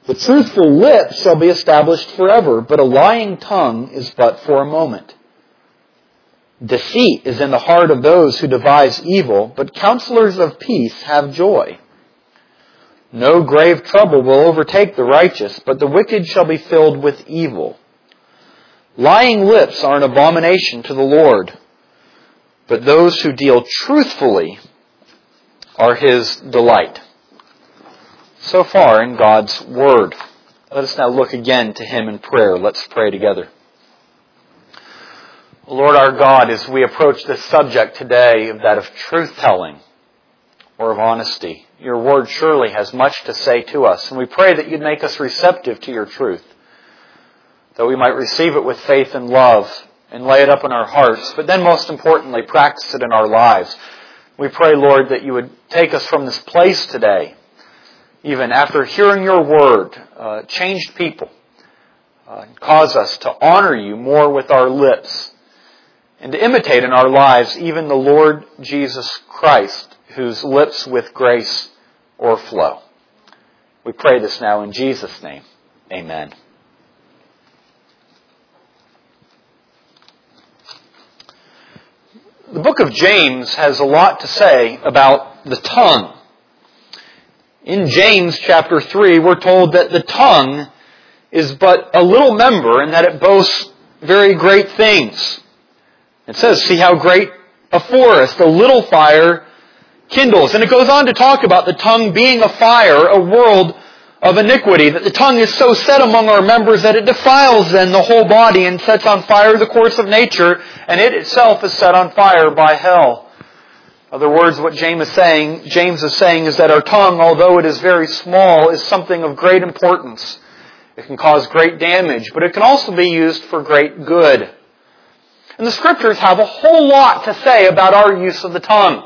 The truthful lips shall be established forever, but a lying tongue is but for a moment. Deceit is in the heart of those who devise evil, but counselors of peace have joy. No grave trouble will overtake the righteous, but the wicked shall be filled with evil. Lying lips are an abomination to the Lord, but those who deal truthfully are His delight. So far in God's Word. Let us now look again to Him in prayer. Let's pray together. Lord our God, as we approach this subject today, that of truth-telling or of honesty, your Word surely has much to say to us, and we pray that you'd make us receptive to your truth, that we might receive it with faith and love and lay it up in our hearts, but then most importantly, practice it in our lives. We pray, Lord, that you would take us from this place today, even after hearing your Word, changed people, cause us to honor you more with our lips, and to imitate in our lives even the Lord Jesus Christ, whose lips with grace o'erflow. We pray this now in Jesus' name. Amen. The book of James has a lot to say about the tongue. In James chapter 3, we're told that the tongue is but a little member and that it boasts very great things. It says, see how great a forest, a little fire kindles. And it goes on to talk about the tongue being a fire, a world of iniquity, that the tongue is so set among our members that it defiles then the whole body and sets on fire the course of nature, and it itself is set on fire by hell. In other words, what James is saying is that our tongue, although it is very small, is something of great importance. It can cause great damage, but it can also be used for great good. And the Scriptures have a whole lot to say about our use of the tongue.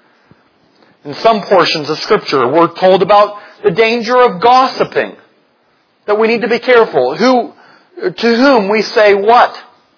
In some portions of Scripture, we're told about the danger of gossiping, that we need to be careful to whom we say what.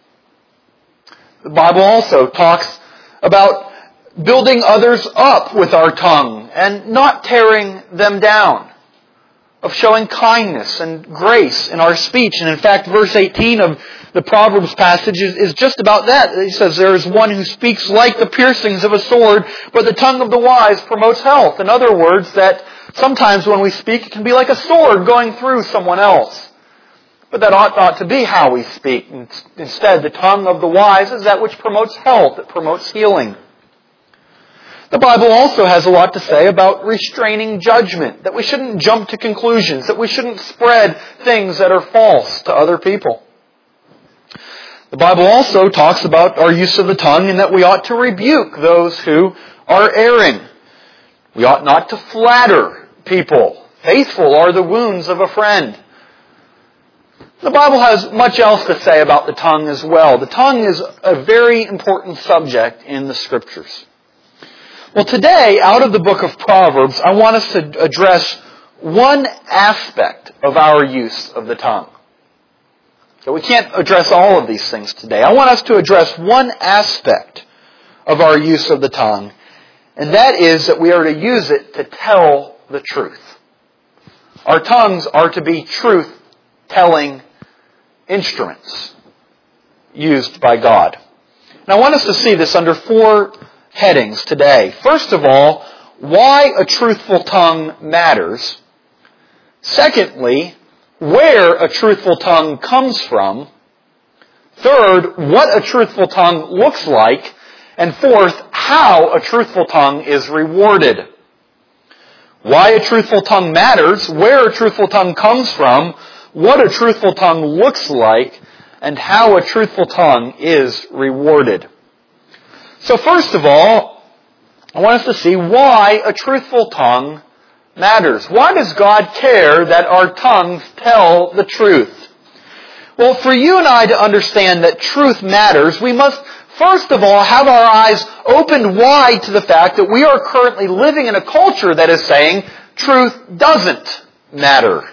The Bible also talks about building others up with our tongue and not tearing them down, of showing kindness and grace in our speech. And in fact, verse 18 of the Proverbs passage is just about that. He says, there is one who speaks like the piercings of a sword, but the tongue of the wise promotes health. In other words, that sometimes when we speak, it can be like a sword going through someone else. But that ought not to be how we speak. Instead, the tongue of the wise is that which promotes health, it promotes healing. The Bible also has a lot to say about restraining judgment, that we shouldn't jump to conclusions, that we shouldn't spread things that are false to other people. The Bible also talks about our use of the tongue and that we ought to rebuke those who are erring. We ought not to flatter people. Faithful are the wounds of a friend. The Bible has much else to say about the tongue as well. The tongue is a very important subject in the Scriptures. Well, today, out of the book of Proverbs, I want us to address one aspect of our use of the tongue. So we can't address all of these things today. I want us to address one aspect of our use of the tongue, and that is that we are to use it to tell the truth. Our tongues are to be truth-telling instruments used by God. And I want us to see this under four headings today. First of all, why a truthful tongue matters. Secondly, where a truthful tongue comes from. Third, what a truthful tongue looks like. And fourth, how a truthful tongue is rewarded. Why a truthful tongue matters, where a truthful tongue comes from, what a truthful tongue looks like, and how a truthful tongue is rewarded. So first of all, I want us to see why a truthful tongue matters. Why does God care that our tongues tell the truth? Well, for you and I to understand that truth matters, we must first of all have our eyes opened wide to the fact that we are currently living in a culture that is saying truth doesn't matter.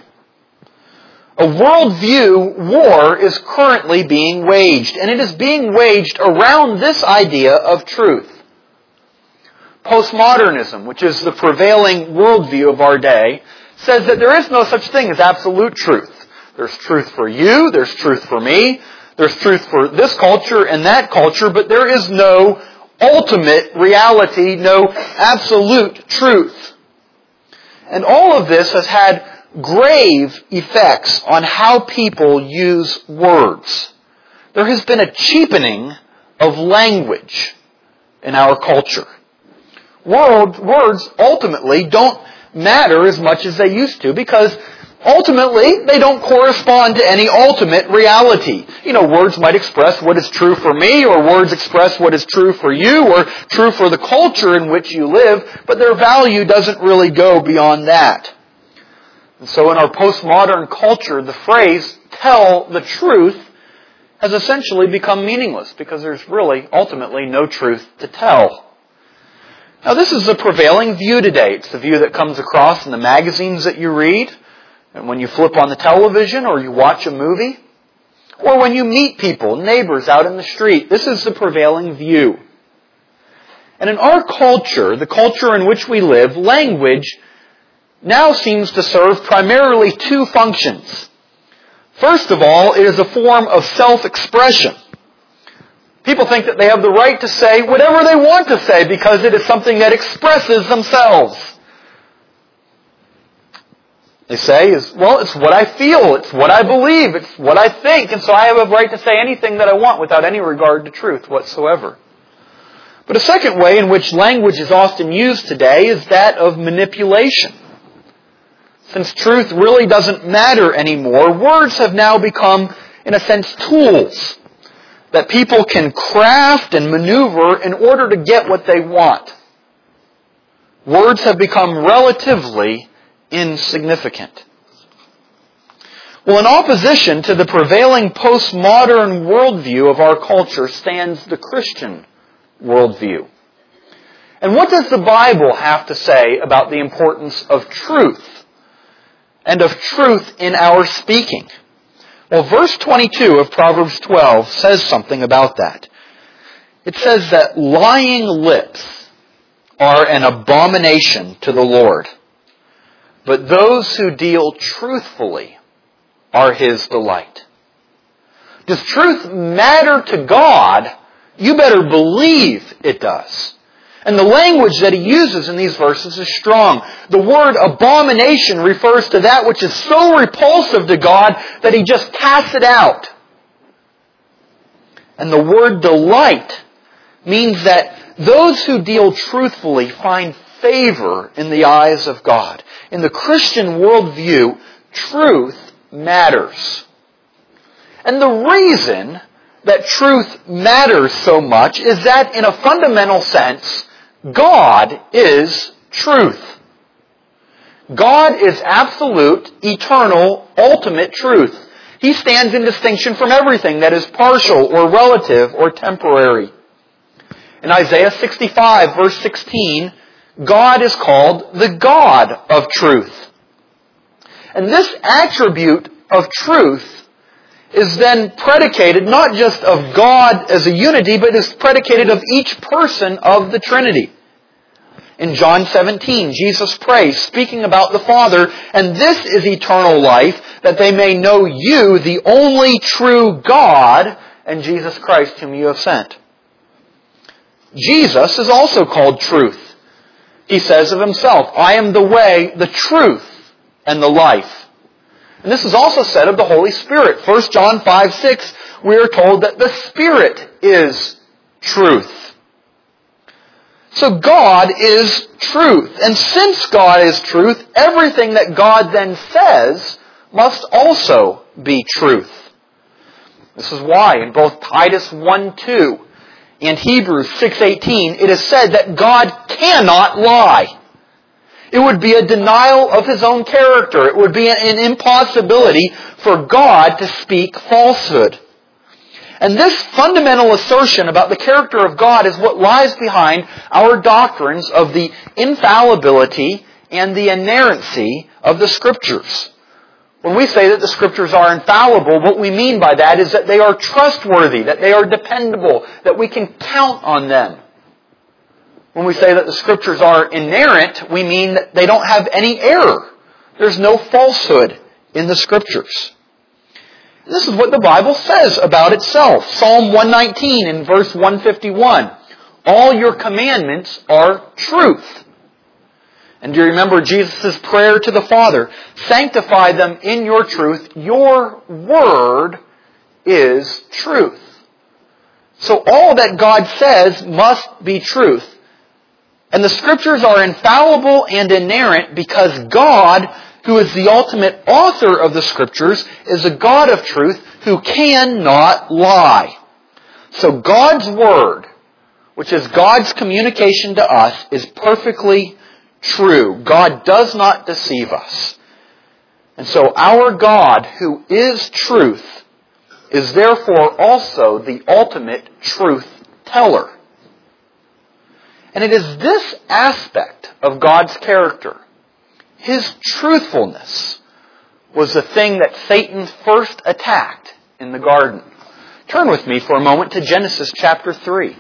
A worldview war is currently being waged, and it is being waged around this idea of truth. Postmodernism, which is the prevailing worldview of our day, says that there is no such thing as absolute truth. There's truth for you, there's truth for me, there's truth for this culture and that culture, but there is no ultimate reality, no absolute truth. And all of this has had grave effects on how people use words. There has been a cheapening of language in our culture. Words ultimately don't matter as much as they used to because ultimately they don't correspond to any ultimate reality. Words might express what is true for me, or words express what is true for you, or true for the culture in which you live, but their value doesn't really go beyond that. And so in our postmodern culture, the phrase, tell the truth, has essentially become meaningless because there's really, ultimately, no truth to tell. Now this is the prevailing view today. It's the view that comes across in the magazines that you read, and when you flip on the television or you watch a movie, or when you meet people, neighbors out in the street. This is the prevailing view. And in our culture, the culture in which we live, language now seems to serve primarily two functions. First of all, it is a form of self-expression. People think that they have the right to say whatever they want to say because it is something that expresses themselves. They say, it's what I feel, it's what I believe, it's what I think, and so I have a right to say anything that I want without any regard to truth whatsoever. But a second way in which language is often used today is that of manipulation. Since truth really doesn't matter anymore, words have now become, in a sense, tools that people can craft and maneuver in order to get what they want. Words have become relatively insignificant. Well, in opposition to the prevailing postmodern worldview of our culture stands the Christian worldview. And what does the Bible have to say about the importance of truth? And of truth in our speaking? Well, verse 22 of Proverbs 12 says something about that. It says that lying lips are an abomination to the Lord, but those who deal truthfully are His delight. Does truth matter to God? You better believe it does. And the language that he uses in these verses is strong. The word abomination refers to that which is so repulsive to God that He just casts it out. And the word delight means that those who deal truthfully find favor in the eyes of God. In the Christian worldview, truth matters. And the reason that truth matters so much is that in a fundamental sense, God is truth. God is absolute, eternal, ultimate truth. He stands in distinction from everything that is partial or relative or temporary. In Isaiah 65, verse 16, God is called the God of truth. And this attribute of truth is then predicated not just of God as a unity, but is predicated of each person of the Trinity. In John 17, Jesus prays, speaking about the Father, and this is eternal life, that they may know you, the only true God, and Jesus Christ whom you have sent. Jesus is also called truth. He says of Himself, I am the way, the truth, and the life. And this is also said of the Holy Spirit. 1 John 5:6, we are told that the Spirit is truth. So God is truth. And since God is truth, everything that God then says must also be truth. This is why in both Titus 1:2 and Hebrews 6:18, it is said that God cannot lie. It would be a denial of His own character. It would be an impossibility for God to speak falsehood. And this fundamental assertion about the character of God is what lies behind our doctrines of the infallibility and the inerrancy of the Scriptures. When we say that the Scriptures are infallible, what we mean by that is that they are trustworthy, that they are dependable, that we can count on them. When we say that the Scriptures are inerrant, we mean that they don't have any error. There's no falsehood in the Scriptures. This is what the Bible says about itself. Psalm 119 in verse 151. All your commandments are truth. And do you remember Jesus' prayer to the Father? Sanctify them in your truth. Your word is truth. So all that God says must be truth. And the Scriptures are infallible and inerrant because God, who is the ultimate author of the Scriptures, is a God of truth who cannot lie. So God's Word, which is God's communication to us, is perfectly true. God does not deceive us. And so our God, who is truth, is therefore also the ultimate truth teller. And it is this aspect of God's character, His truthfulness, was the thing that Satan first attacked in the garden. Turn with me for a moment to Genesis chapter 3.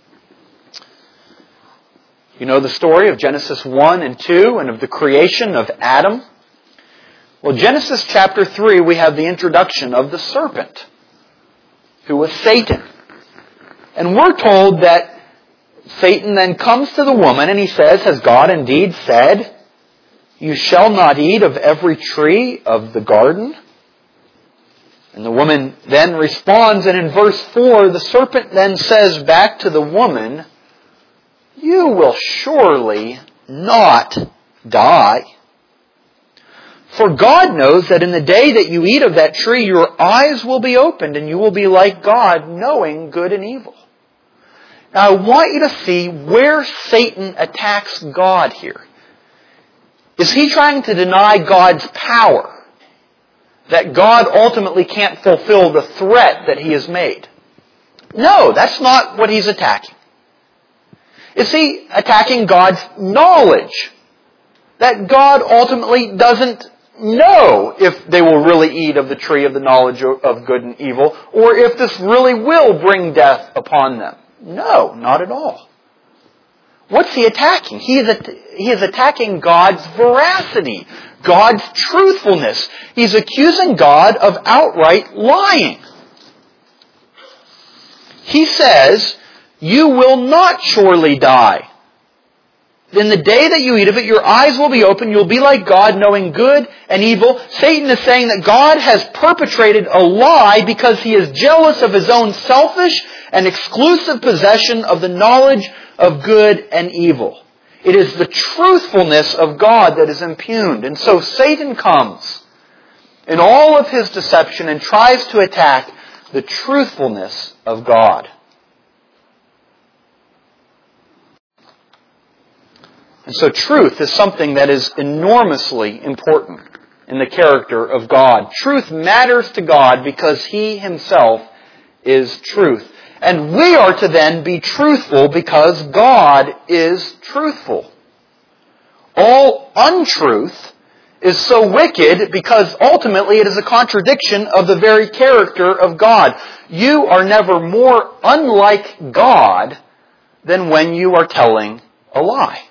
You know the story of Genesis 1 and 2 and of the creation of Adam. Well, Genesis chapter 3, we have the introduction of the serpent, who was Satan. And we're told that Satan then comes to the woman and he says, has God indeed said, you shall not eat of every tree of the garden? And the woman then responds, and in verse 4, the serpent then says back to the woman, you will surely not die. For God knows that in the day that you eat of that tree, your eyes will be opened and you will be like God, knowing good and evil. Now I want you to see where Satan attacks God here. Is he trying to deny God's power? That God ultimately can't fulfill the threat that he has made? No, that's not what he's attacking. Is he attacking God's knowledge? That God ultimately doesn't know if they will really eat of the tree of the knowledge of good and evil, or if this really will bring death upon them. No, not at all. What's he attacking? He is attacking God's veracity, God's truthfulness. He's accusing God of outright lying. He says, you will not surely die. In the day that you eat of it, your eyes will be open. You'll be like God, knowing good and evil. Satan is saying that God has perpetrated a lie because he is jealous of his own selfish and exclusive possession of the knowledge of good and evil. It is the truthfulness of God that is impugned. And so Satan comes in all of his deception and tries to attack the truthfulness of God. And so truth is something that is enormously important in the character of God. Truth matters to God because He Himself is truth. And we are to then be truthful because God is truthful. All untruth is so wicked because ultimately it is a contradiction of the very character of God. You are never more unlike God than when you are telling a lie.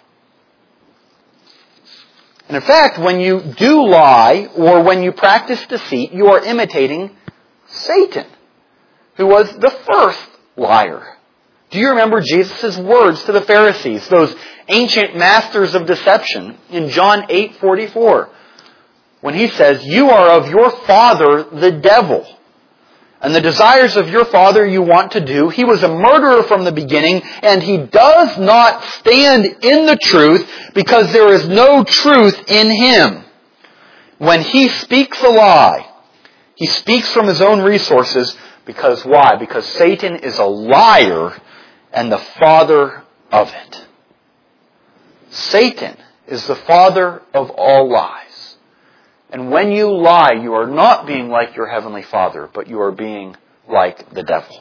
And in fact, when you do lie or when you practice deceit, you are imitating Satan, who was the first liar. Do you remember Jesus' words to the Pharisees, those ancient masters of deception, in John 8:44, when He says, you are of your father, the devil, and the desires of your father you want to do. He was a murderer from the beginning, and he does not stand in the truth because there is no truth in him. When he speaks a lie, he speaks from his own resources. Because why? Because Satan is a liar and the father of it. Satan is the father of all lies. And when you lie, you are not being like your heavenly Father, but you are being like the devil.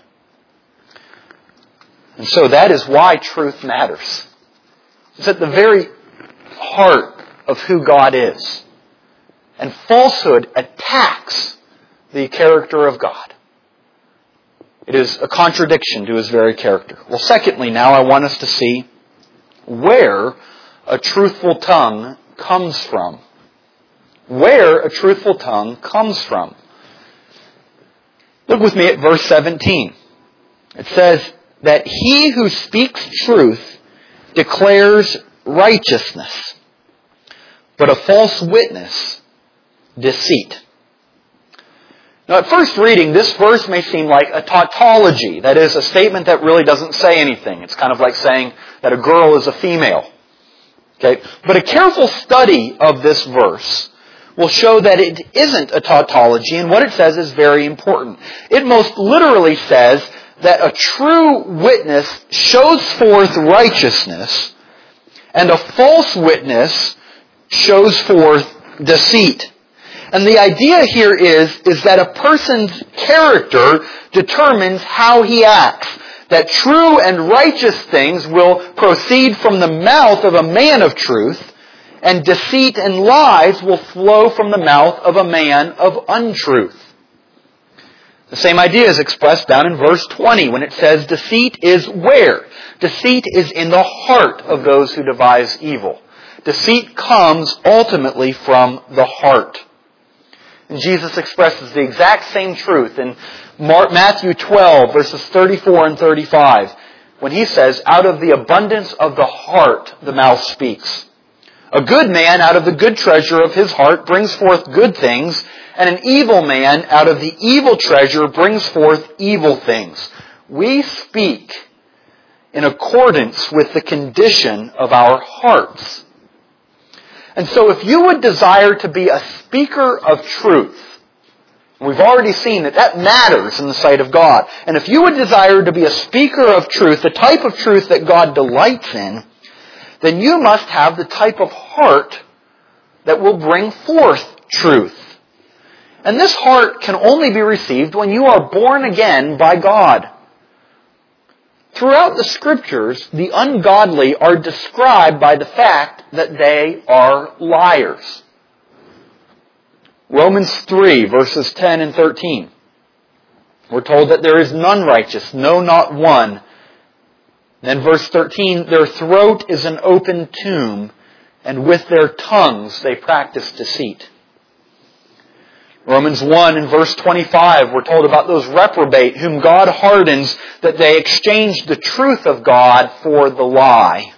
And so that is why truth matters. It's at the very heart of who God is. And falsehood attacks the character of God. It is a contradiction to His very character. Well, secondly, now I want us to see where a truthful tongue comes from. where a truthful tongue comes from. Look with me at verse 17. It says that he who speaks truth declares righteousness, but a false witness, deceit. Now, at first reading, this verse may seem like a tautology. That is, a statement that really doesn't say anything. It's kind of like saying that a girl is a female. Okay? But a careful study of this verse will show that it isn't a tautology, and what it says is very important. It most literally says that a true witness shows forth righteousness, and a false witness shows forth deceit. And the idea here is that a person's character determines how he acts. That true and righteous things will proceed from the mouth of a man of truth, and deceit and lies will flow from the mouth of a man of untruth. The same idea is expressed down in verse 20 when it says, deceit is where? Deceit is in the heart of those who devise evil. Deceit comes ultimately from the heart. And Jesus expresses the exact same truth in Matthew 12, verses 34 and 35, when he says, out of the abundance of the heart the mouth speaks. A good man out of the good treasure of his heart brings forth good things, and an evil man out of the evil treasure brings forth evil things. We speak in accordance with the condition of our hearts. And so if you would desire to be a speaker of truth, we've already seen that matters in the sight of God. And if you would desire to be a speaker of truth, the type of truth that God delights in, then you must have the type of heart that will bring forth truth. And this heart can only be received when you are born again by God. Throughout the Scriptures, the ungodly are described by the fact that they are liars. Romans 3, verses 10 and 13. We're told that there is none righteous, no, not one. Then verse 13, their throat is an open tomb, and with their tongues they practice deceit. Romans 1 and verse 25, we're told about those reprobate whom God hardens, that they exchanged the truth of God for the lie.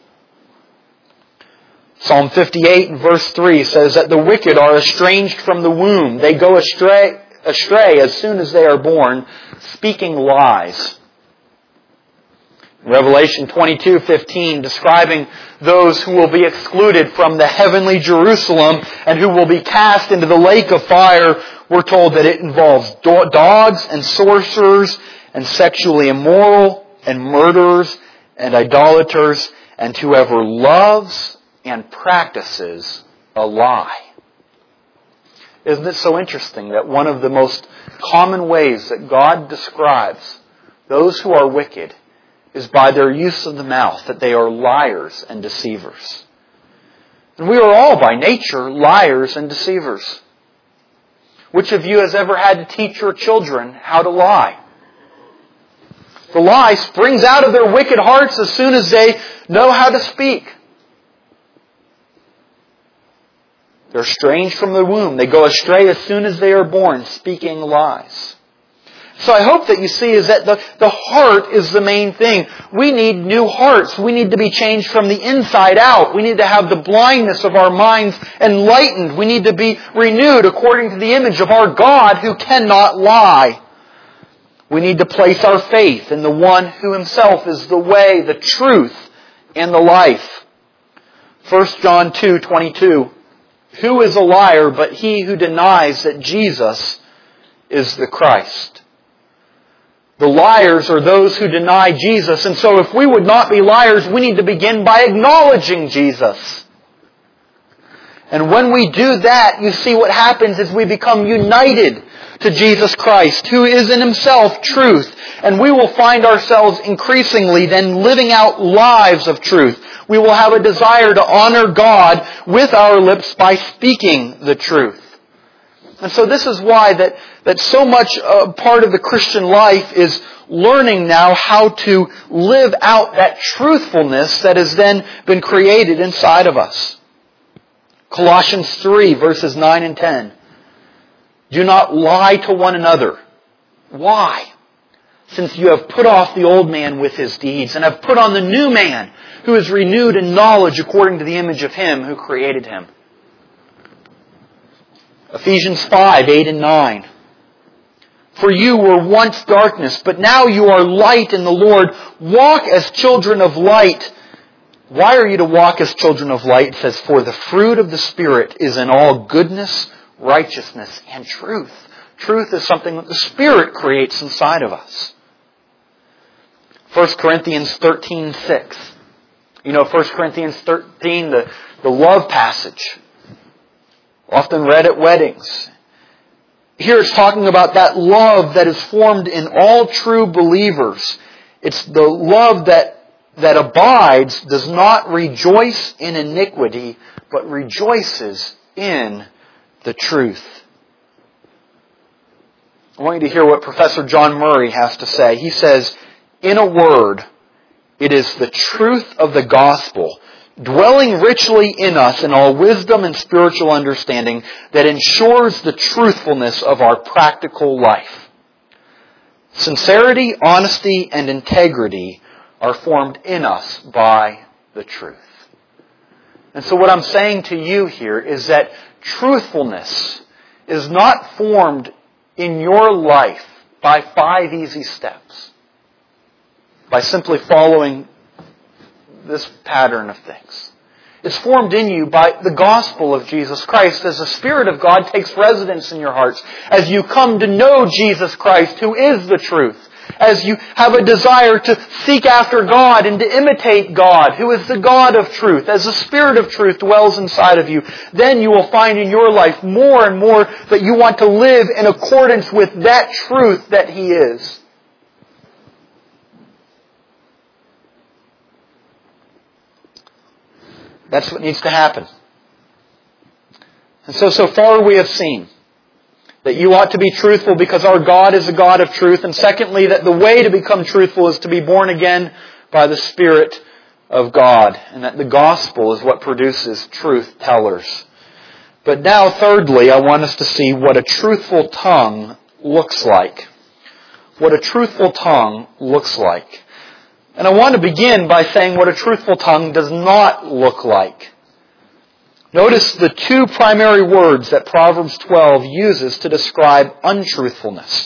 Psalm 58 and verse 3 says that the wicked are estranged from the womb. They go astray as soon as they are born, speaking lies. Revelation 22:15, describing those who will be excluded from the heavenly Jerusalem and who will be cast into the lake of fire, we're told that it involves dogs and sorcerers and sexually immoral and murderers and idolaters and whoever loves and practices a lie. Isn't it so interesting that one of the most common ways that God describes those who are wicked is by their use of the mouth, that they are liars and deceivers. And we are all by nature liars and deceivers. Which of you has ever had to teach your children how to lie? The lie springs out of their wicked hearts as soon as they know how to speak. They're estranged from the womb. They go astray as soon as they are born, speaking lies. So I hope that you see is that the heart is the main thing. We need new hearts. We need to be changed from the inside out. We need to have the blindness of our minds enlightened. We need to be renewed according to the image of our God who cannot lie. We need to place our faith in the one who himself is the way, the truth, and the life. 1 John 2:22. Who is a liar but he who denies that Jesus is the Christ? The liars are those who deny Jesus. And so if we would not be liars, we need to begin by acknowledging Jesus. And when we do that, you see what happens is we become united to Jesus Christ, who is in himself truth. And we will find ourselves increasingly then living out lives of truth. We will have a desire to honor God with our lips by speaking the truth. And so this is why that so much part of the Christian life is learning now how to live out that truthfulness that has then been created inside of us. Colossians 3, verses 9 and 10. Do not lie to one another. Why? Since you have put off the old man with his deeds and have put on the new man who is renewed in knowledge according to the image of Him who created him. Ephesians 5, 8 and 9. For you were once darkness, but now you are light in the Lord. Walk as children of light. Why are you to walk as children of light? It says, for the fruit of the Spirit is in all goodness, righteousness, and truth. Truth is something that the Spirit creates inside of us. 1 Corinthians 13, 6. You know 1 Corinthians 13, the love passage. Often read at weddings. Here it's talking about that love that is formed in all true believers. It's the love that abides, does not rejoice in iniquity, but rejoices in the truth. I want you to hear what Professor John Murray has to say. He says, in a word, it is the truth of the gospel, dwelling richly in us in all wisdom and spiritual understanding, that ensures the truthfulness of our practical life. Sincerity, honesty, and integrity are formed in us by the truth. And so what I'm saying to you here is that truthfulness is not formed in your life by 5 easy steps, by simply following this pattern of things. It's formed in you by the gospel of Jesus Christ as the Spirit of God takes residence in your hearts, as you come to know Jesus Christ, who is the truth, as you have a desire to seek after God and to imitate God, who is the God of truth, as the Spirit of truth dwells inside of you, then you will find in your life more and more that you want to live in accordance with that truth that He is. That's what needs to happen. And so far we have seen that you ought to be truthful because our God is a God of truth. And secondly, that the way to become truthful is to be born again by the Spirit of God. And that the gospel is what produces truth tellers. But now, thirdly, I want us to see what a truthful tongue looks like. What a truthful tongue looks like. And I want to begin by saying what a truthful tongue does not look like. Notice the 2 primary words that Proverbs 12 uses to describe untruthfulness.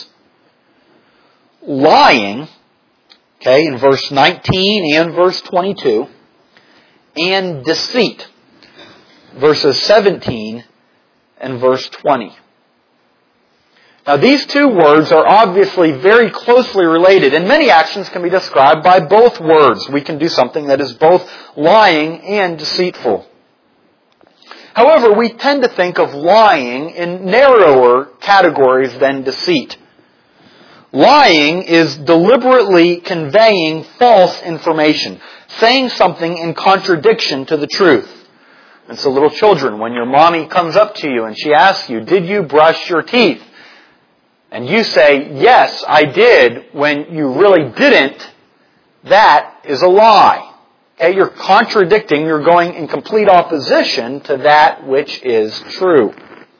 Lying, in verse 19 and verse 22, and deceit, verses 17 and verse 20. Now these 2 words are obviously very closely related, and many actions can be described by both words. We can do something that is both lying and deceitful. However, we tend to think of lying in narrower categories than deceit. Lying is deliberately conveying false information, saying something in contradiction to the truth. And so little children, when your mommy comes up to you and she asks you, "Did you brush your teeth?" And you say, "Yes, I did," when you really didn't, that is a lie. You're contradicting, you're going in complete opposition to that which is true.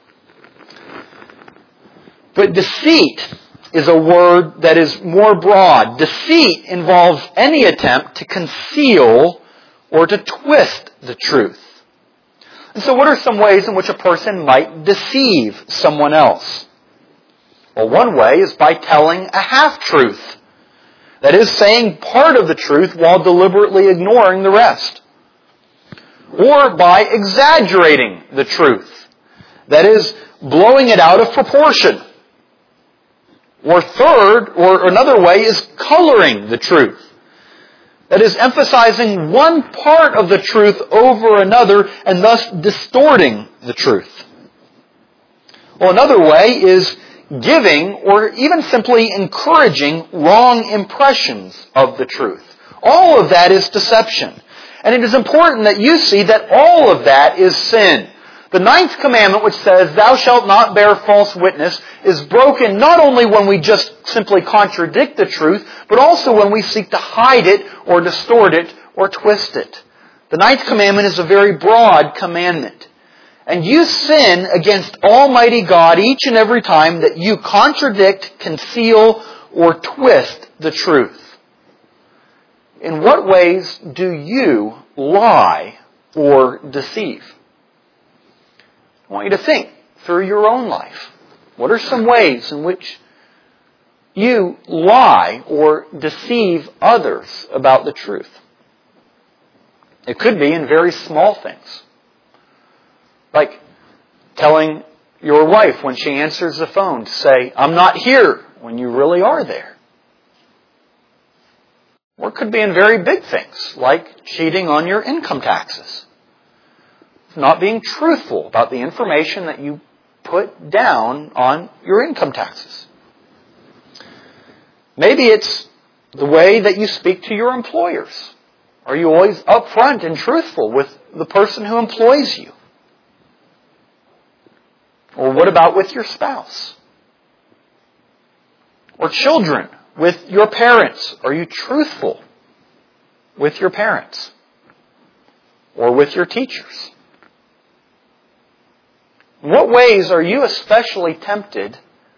But deceit is a word that is more broad. Deceit involves any attempt to conceal or to twist the truth. And so what are some ways in which a person might deceive someone else? Well, one way is by telling a half-truth. That is, saying part of the truth while deliberately ignoring the rest. Or by exaggerating the truth. That is, blowing it out of proportion. Or third, or another way, is coloring the truth. That is, emphasizing one part of the truth over another and thus distorting the truth. Well, another way is giving or even simply encouraging wrong impressions of the truth. All of that is deception. And it is important that you see that all of that is sin. The 9th commandment, which says, "Thou shalt not bear false witness," is broken not only when we just simply contradict the truth, but also when we seek to hide it or distort it or twist it. The 9th commandment is a very broad commandment. And you sin against Almighty God each and every time that you contradict, conceal, or twist the truth. In what ways do you lie or deceive? I want you to think through your own life. What are some ways in which you lie or deceive others about the truth? It could be in very small things. Like telling your wife when she answers the phone to say, "I'm not here," when you really are there. Or it could be in very big things, like cheating on your income taxes. Not being truthful about the information that you put down on your income taxes. Maybe it's the way that you speak to your employers. Are you always upfront and truthful with the person who employs you? Or what about with your spouse? Or children, with your parents. Are you truthful with your parents? Or with your teachers? In what ways are you especially tempted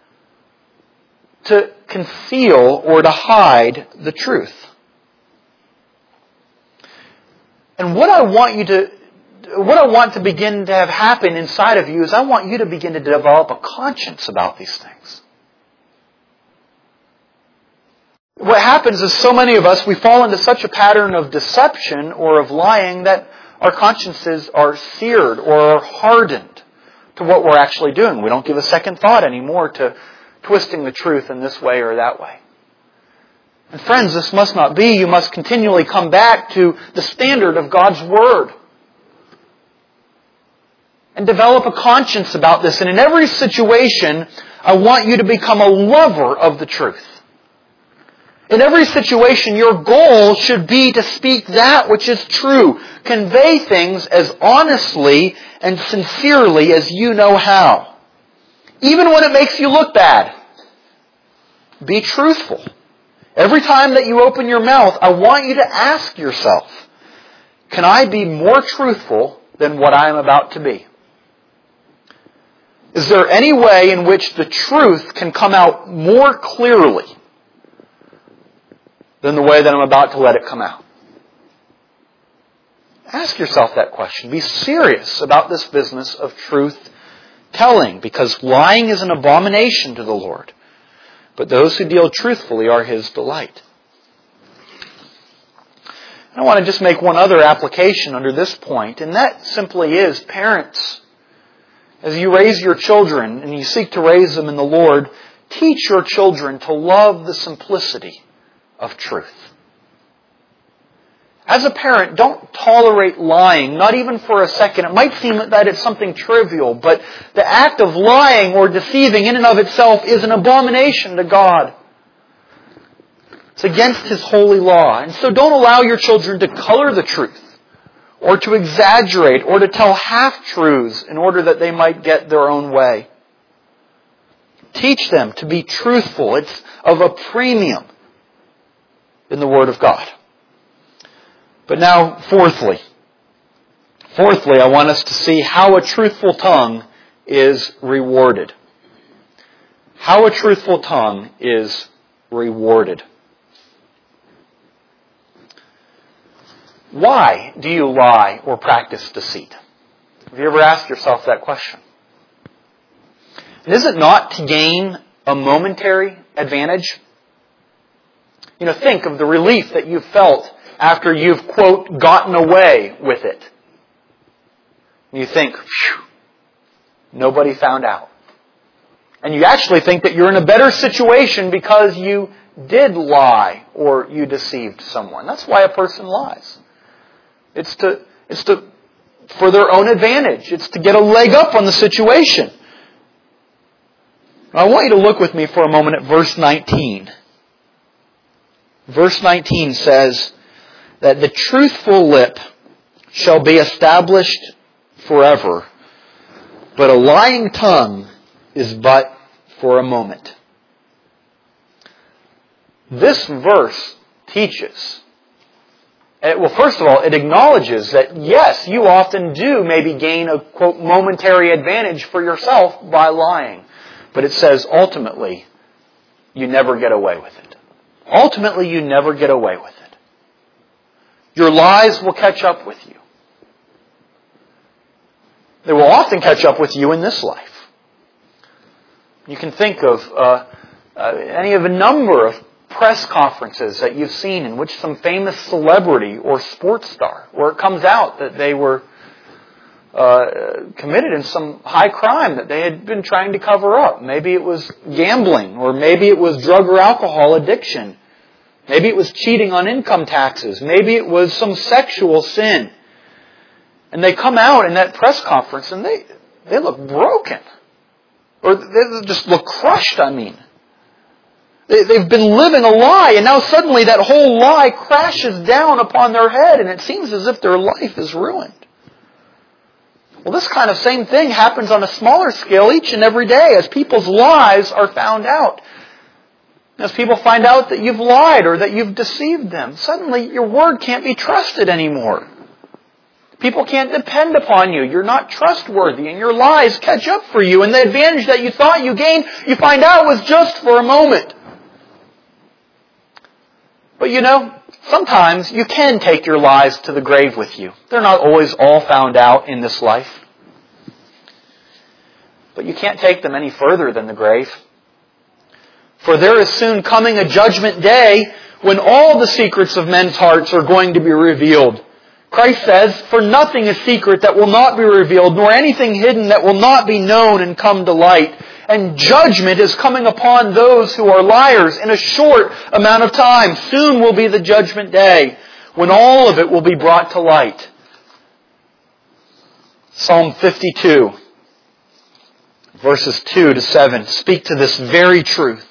to conceal or to hide the truth? And what I want to begin to have happen inside of you is I want you to begin to develop a conscience about these things. What happens is so many of us, we fall into such a pattern of deception or of lying that our consciences are seared or are hardened to what we're actually doing. We don't give a second thought anymore to twisting the truth in this way or that way. And friends, this must not be. You must continually come back to the standard of God's Word. And develop a conscience about this. And in every situation, I want you to become a lover of the truth. In every situation, your goal should be to speak that which is true. Convey things as honestly and sincerely as you know how. Even when it makes you look bad. Be truthful. Every time that you open your mouth, I want you to ask yourself, can I be more truthful than what I am about to be? Is there any way in which the truth can come out more clearly than the way that I'm about to let it come out? Ask yourself that question. Be serious about this business of truth telling, because lying is an abomination to the Lord. But those who deal truthfully are His delight. And I want to just make one other application under this point, and that simply is, parents, as you raise your children and you seek to raise them in the Lord, teach your children to love the simplicity of truth. As a parent, don't tolerate lying, not even for a second. It might seem that it's something trivial, but the act of lying or deceiving in and of itself is an abomination to God. It's against His holy law. And so don't allow your children to color the truth, or to exaggerate, or to tell half-truths in order that they might get their own way. Teach them to be truthful. It's of a premium in the Word of God. But now, fourthly, I want us to see how a truthful tongue is rewarded. How a truthful tongue is rewarded. Why do you lie or practice deceit? Have you ever asked yourself that question? And is it not to gain a momentary advantage? You know, think of the relief that you've felt after you've, quote, gotten away with it. You think, phew, nobody found out. And you actually think that you're in a better situation because you did lie or you deceived someone. That's why a person lies. It's for their own advantage. It's to get a leg up on the situation. Now, I want you to look with me for a moment at verse 19. Verse 19 says that the truthful lip shall be established forever, but a lying tongue is but for a moment. This verse teaches Well, first of all, it acknowledges that, yes, you often do maybe gain a, quote, momentary advantage for yourself by lying. But it says, ultimately, you never get away with it. Ultimately, you never get away with it. Your lies will catch up with you. They will often catch up with you in this life. You can think of any of a number of press conferences that you've seen in which some famous celebrity or sports star, where it comes out that they were committed in some high crime that they had been trying to cover up. Maybe it was gambling, or maybe it was drug or alcohol addiction. Maybe it was cheating on income taxes. Maybe it was some sexual sin. And they come out in that press conference and they look broken. Or they just look crushed, I mean. They've been living a lie, and now suddenly that whole lie crashes down upon their head, and it seems as if their life is ruined. Well, this kind of same thing happens on a smaller scale each and every day as people's lies are found out. As people find out that you've lied or that you've deceived them, suddenly your word can't be trusted anymore. People can't depend upon you. You're not trustworthy, and your lies catch up for you, and the advantage that you thought you gained, you find out was just for a moment. But you know, sometimes you can take your lies to the grave with you. They're not always all found out in this life. But you can't take them any further than the grave. For there is soon coming a judgment day when all the secrets of men's hearts are going to be revealed. Christ says, "For nothing is secret that will not be revealed, nor anything hidden that will not be known and come to light." And judgment is coming upon those who are liars in a short amount of time. Soon will be the judgment day when all of it will be brought to light. Psalm 52, verses 2 to 7, speak to this very truth.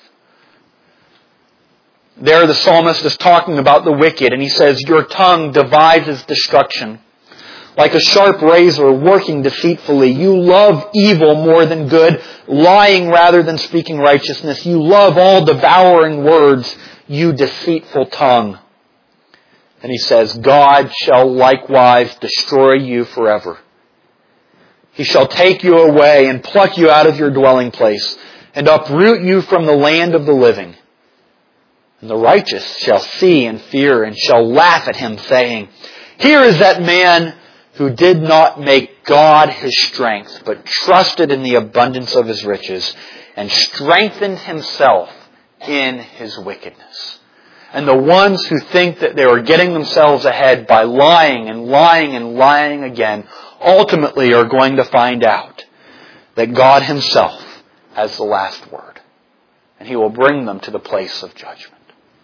There the psalmist is talking about the wicked, and he says, "Your tongue devises destruction. Like a sharp razor working deceitfully, you love evil more than good, lying rather than speaking righteousness. You love all devouring words, you deceitful tongue." And he says, "God shall likewise destroy you forever. He shall take you away and pluck you out of your dwelling place and uproot you from the land of the living. And the righteous shall see and fear and shall laugh at him, saying, 'Here is that man who did not make God his strength, but trusted in the abundance of his riches, and strengthened himself in his wickedness.'" And the ones who think that they are getting themselves ahead by lying and lying and lying again, ultimately are going to find out that God himself has the last word. And he will bring them to the place of judgment.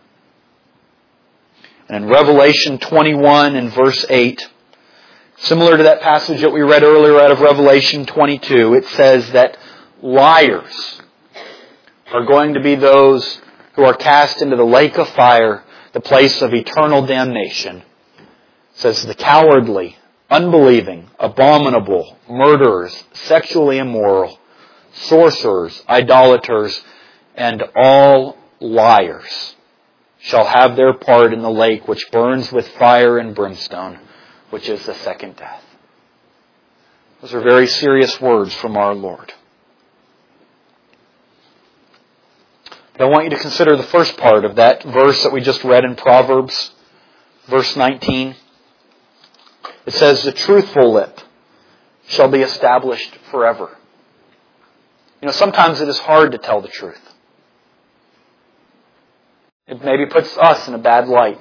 And in Revelation 21 and verse 8, similar to that passage that we read earlier out of Revelation 22, it says that liars are going to be those who are cast into the lake of fire, the place of eternal damnation. It says the cowardly, unbelieving, abominable, murderers, sexually immoral, sorcerers, idolaters, and all liars shall have their part in the lake which burns with fire and brimstone, which is the second death. Those are very serious words from our Lord. But I want you to consider the first part of that verse that we just read in Proverbs, verse 19. It says, "The truthful lip shall be established forever." You know, sometimes it is hard to tell the truth. It maybe puts us in a bad light.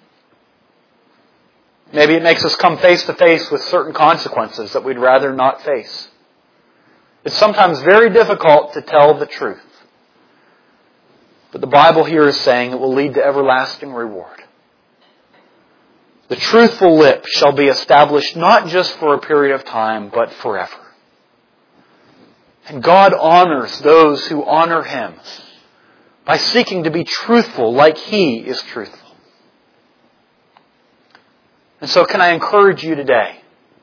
Maybe it makes us come face to face with certain consequences that we'd rather not face. It's sometimes very difficult to tell the truth. But the Bible here is saying it will lead to everlasting reward. The truthful lip shall be established not just for a period of time, but forever. And God honors those who honor Him by seeking to be truthful like He is truthful. And so can I encourage you today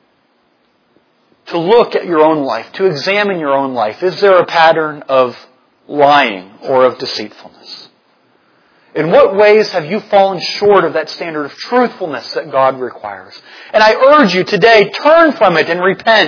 to look at your own life, to examine your own life. Is there a pattern of lying or of deceitfulness? In what ways have you fallen short of that standard of truthfulness that God requires? And I urge you today, turn from it and repent.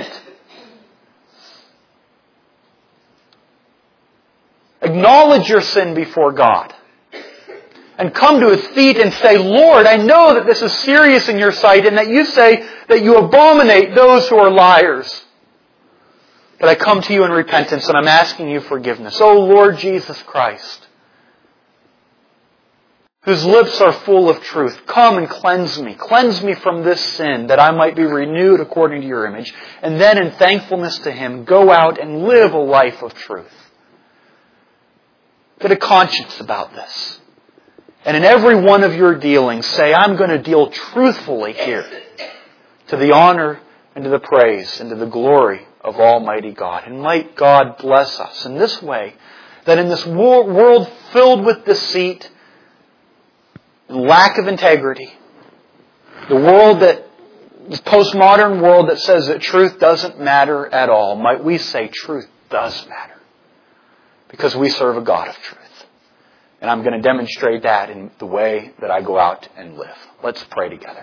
Acknowledge your sin before God. And come to His feet and say, Lord, I know that this is serious in your sight and that you say that you abominate those who are liars. But I come to you in repentance and I'm asking you forgiveness. Oh Lord Jesus Christ, whose lips are full of truth, come and cleanse me. Cleanse me from this sin that I might be renewed according to your image. And then in thankfulness to Him, go out and live a life of truth. Get a conscience about this. And in every one of your dealings, say, I'm going to deal truthfully here to the honor and to the praise and to the glory of Almighty God. And might God bless us in this way, that in this world filled with deceit, lack of integrity, the world that, this postmodern world that says that truth doesn't matter at all, might we say truth does matter. Because we serve a God of truth. And I'm going to demonstrate that in the way that I go out and live. Let's pray together.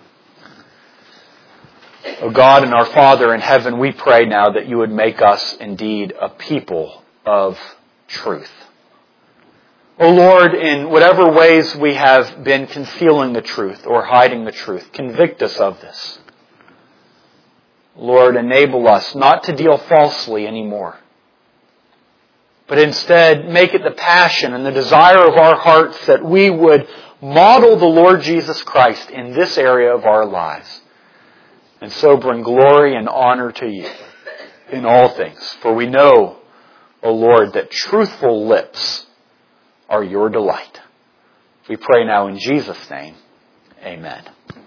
O God and our Father in heaven, we pray now that you would make us indeed a people of truth. O Lord, in whatever ways we have been concealing the truth or hiding the truth, convict us of this. Lord, enable us not to deal falsely anymore, but instead make it the passion and the desire of our hearts that we would model the Lord Jesus Christ in this area of our lives, and so bring glory and honor to you in all things. For we know, O Lord, that truthful lips are your delight. We pray now in Jesus' name. Amen.